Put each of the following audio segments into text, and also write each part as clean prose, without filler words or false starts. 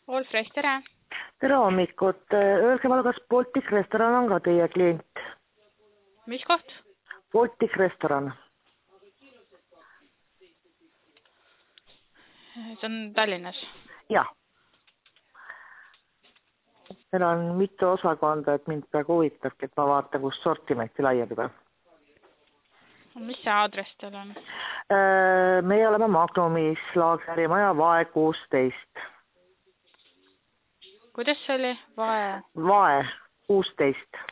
Olfresh, tere! Tere hommikut. Öelge mulle, kas Baltic Restoran on ka teie klient? Mis koht? Baltic Restoran. See on Tallinnas. Jah. Meil on mitu osakonda, et mind praegu huvitabki, et ma vaatan, kus sortimenti laiendada. Mis see aadress teil on? Meie oleme Magnumis, Laagerimaja, Vae 16. Kuidas see oli? Vae 16.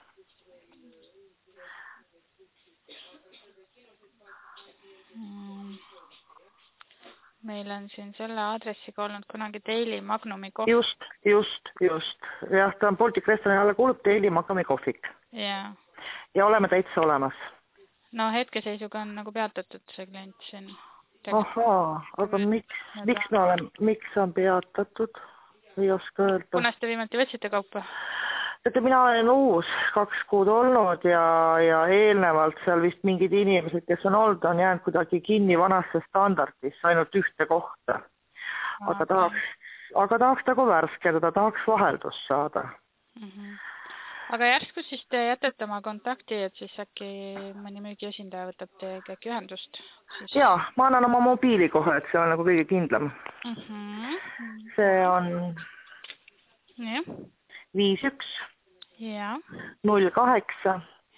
Meil on siin selle aadressiga olnud kunagi Daily Magnumi kohvik. Just. Jah, ta on Baltic Restorani alla kuulub Daily Magnumi kohvik. Jaa. Ja oleme täitsa olemas. No hetkeseisuga on nagu peatatud see klient siin. Ahaa, aga miks on peatatud? Ei oska öelda. Kunas te viimati võtsite kaupa? Mina olen uus 2 kuud olnud ja eelnevalt seal vist mingid inimesed, kes on olnud, on jäänud kuidagi kinni vanasse standardis, ainult ühte kohta. Aga tahaks nagu värskendada, tahaks vaheldust saada. Aga järsku siis te jätate oma kontakti, et siis äkki mõni müügiesindaja võtab teiega äkki ühendust? Jaa, ma annan oma mobiili kohe, et see on nagu kõige kindlam. See on 51 08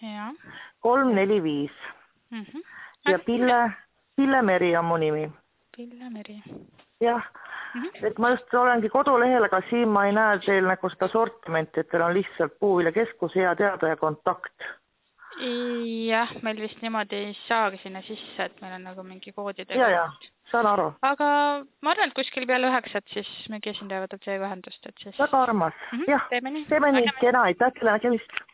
345 ja Pille Meri on mu nimi. Pille Meri. Jah, et ma just olengi kodulehel, aga siin ma ei näe teil nagu seda sortimenti, et teil on lihtsalt puuviljakeskus, hea teada ja kontakt. Jah, meil vist niimoodi ei saagi sinna sisse, et meil on nagu mingi koodidega. Ja, saan aru. Aga ma arvan, et kuskil peale 9, siis müügiesindaja võtab teiega ühendust. Väga armas. Jah, teeme nii, kena, aitäh teile nägemist.